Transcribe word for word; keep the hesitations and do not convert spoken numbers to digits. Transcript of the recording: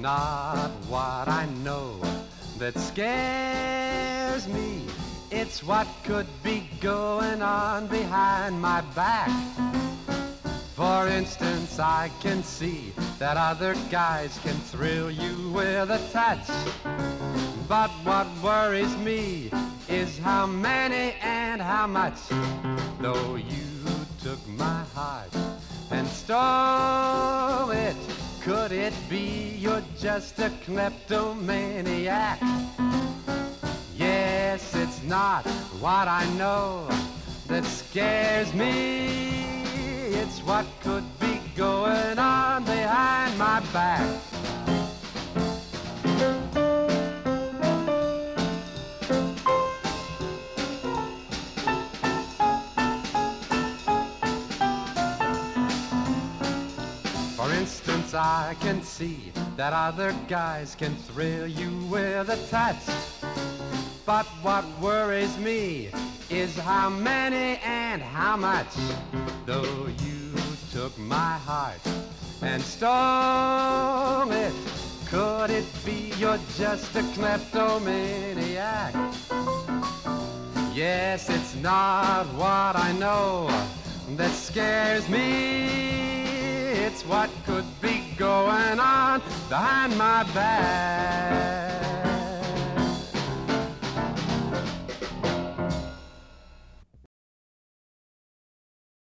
not what I know that scares me. It's what could be going on behind my back. For instance, I can see that other guys can thrill you with a touch. But what worries me is how many and how much. Though you took my heart and stole it, could it be you're just a kleptomaniac? Yes, it's not what I know that scares me. It's what could be going on behind my back. For instance, I can see that other guys can thrill you with a touch. But what worries me is how many and how much. Though you took my heart and stole it, could it be you're just a kleptomaniac? Yes, it's not what I know that scares me. It's what could be going on behind my back.